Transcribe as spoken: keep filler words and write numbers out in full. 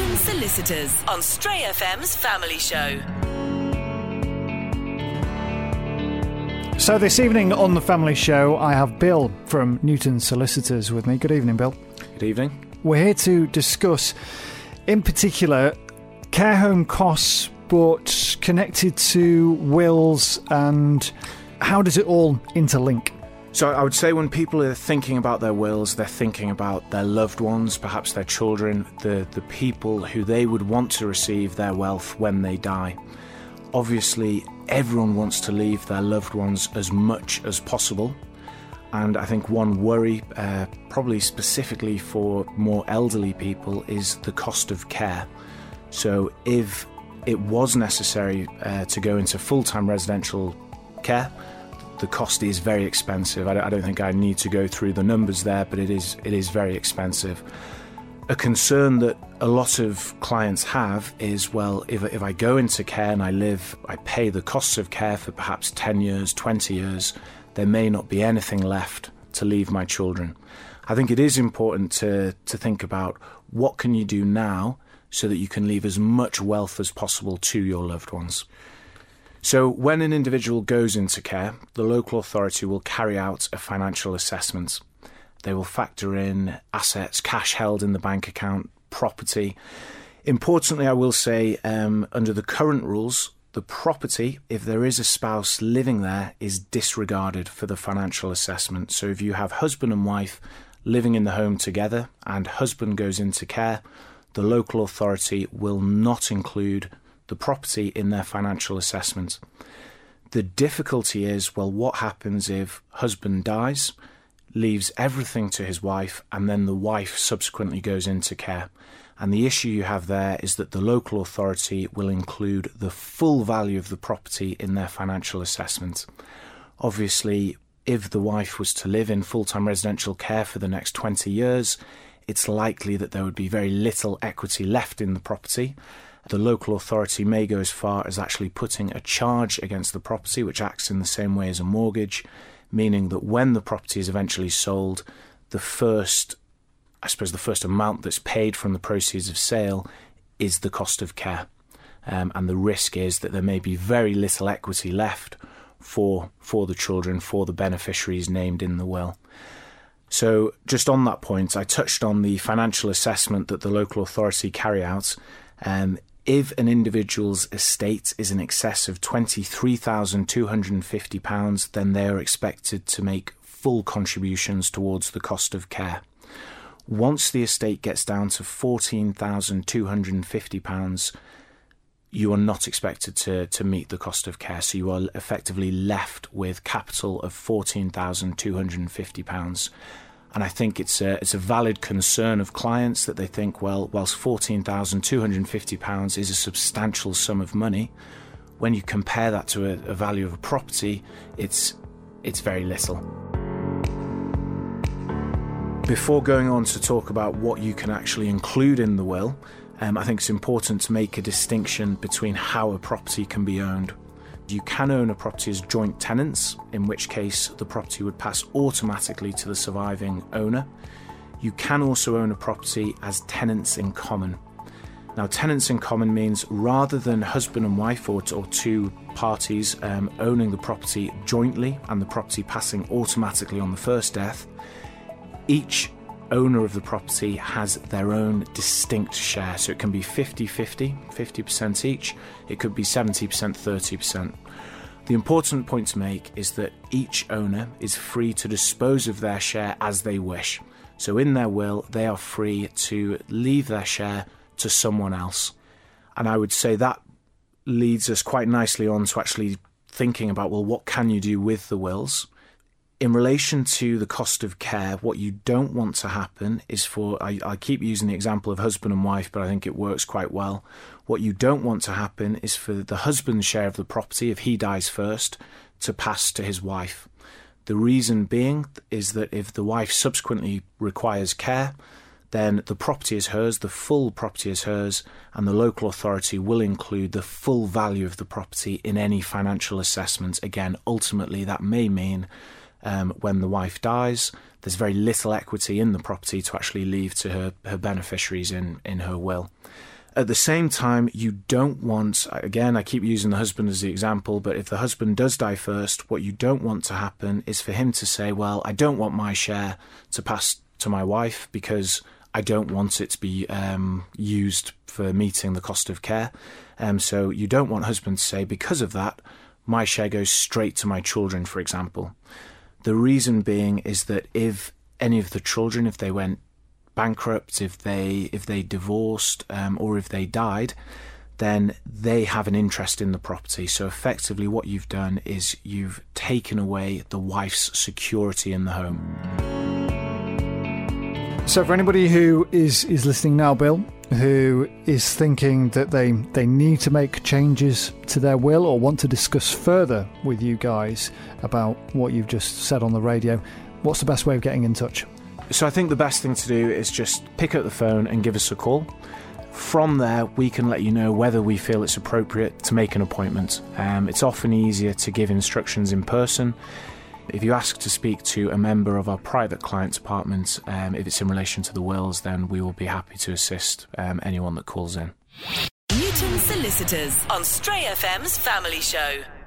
Newton Solicitors on Stray F M's Family Show. So this evening on the Family Show, I have Bill from Newton Solicitors with me. Good evening, Bill. Good evening. We're here to discuss, in particular, care home costs, but connected to wills and how does it all interlink? So I would say when people are thinking about their wills, they're thinking about their loved ones, perhaps their children, the, the people who they would want to receive their wealth when they die. Obviously, everyone wants to leave their loved ones as much as possible. And I think one worry, uh, probably specifically for more elderly people, is the cost of care. So if it was necessary uh, to go into full-time residential care, the cost is very expensive. I don't, I don't think I need to go through the numbers there, but it is it is very expensive. A concern that a lot of clients have is, well, if, if I go into care and I live, I pay the costs of care for perhaps ten years, twenty years, there may not be anything left to leave my children. I think it is important to, to think about what can you do now so that you can leave as much wealth as possible to your loved ones. So when an individual goes into care, the local authority will carry out a financial assessment. They will factor in assets, cash held in the bank account, property. Importantly, I will say, um, under the current rules, the property, if there is a spouse living there, is disregarded for the financial assessment. So if you have husband and wife living in the home together and husband goes into care, the local authority will not include the property in their financial assessment. The difficulty is, well, what happens if husband dies, leaves everything to his wife, and then the wife subsequently goes into care? And the issue you have there is that the local authority will include the full value of the property in their financial assessment. Obviously, if the wife was to live in full-time residential care for the next twenty years, it's likely that there would be very little equity left in the property. The local authority may go as far as actually putting a charge against the property, which acts in the same way as a mortgage, meaning that when the property is eventually sold, the first, I suppose the first amount that's paid from the proceeds of sale is the cost of care. Um, and the risk is that there may be very little equity left for, for the children, for the beneficiaries named in the will. So just on that point, I touched on the financial assessment that the local authority carry out. Um, if an individual's estate is in excess of twenty-three thousand two hundred fifty pounds, then they are expected to make full contributions towards the cost of care. Once the estate gets down to fourteen thousand two hundred fifty pounds, you are not expected to, to meet the cost of care. So you are effectively left with capital of fourteen thousand two hundred fifty pounds. And I think it's a, it's a valid concern of clients that they think, well, whilst fourteen thousand two hundred fifty pounds is a substantial sum of money, when you compare that to a, a value of a property, it's it's very little. Before going on to talk about what you can actually include in the will, um, I think it's important to make a distinction between how a property can be owned. You can own a property as joint tenants, in which case the property would pass automatically to the surviving owner. You can also own a property as tenants in common. Now, tenants in common means rather than husband and wife or, or two parties um, owning the property jointly and the property passing automatically on the first death, each owner of the property has their own distinct share. So it can be fifty-fifty, fifty percent each. It could be seventy percent, thirty percent. The important point to make is that each owner is free to dispose of their share as they wish. So in their will, they are free to leave their share to someone else. And I would say that leads us quite nicely on to actually thinking about, well, what can you do with the wills? In relation to the cost of care, what you don't want to happen is for, I, I keep using the example of husband and wife, but I think it works quite well. What you don't want to happen is for the husband's share of the property, if he dies first, to pass to his wife. The reason being is that if the wife subsequently requires care, then the property is hers, the full property is hers, and the local authority will include the full value of the property in any financial assessment. Again, ultimately, that may mean um, when the wife dies. There's very little equity in the property to actually leave to her, her beneficiaries in, in her will. At the same time, you don't want, again, I keep using the husband as the example, but if the husband does die first, what you don't want to happen is for him to say, well, I don't want my share to pass to my wife because I don't want it to be um, used for meeting the cost of care. Um, so you don't want husband to say, because of that, my share goes straight to my children, for example. The reason being is that if any of the children, if they went bankrupt, if they if they divorced, um, or if they died, then they have an interest in the property. So effectively what you've done is you've taken away the wife's security in the home. So for anybody who is, is listening now, Bill, who is thinking that they, they need to make changes to their will or want to discuss further with you guys about what you've just said on the radio, what's the best way of getting in touch? So I think the best thing to do is just pick up the phone and give us a call. From there, we can let you know whether we feel it's appropriate to make an appointment. Um, it's often easier to give instructions in person. If you ask to speak to a member of our private client department, um, if it's in relation to the wills, then we will be happy to assist um, anyone that calls in. Newton Solicitors on Stray F M's Family Show.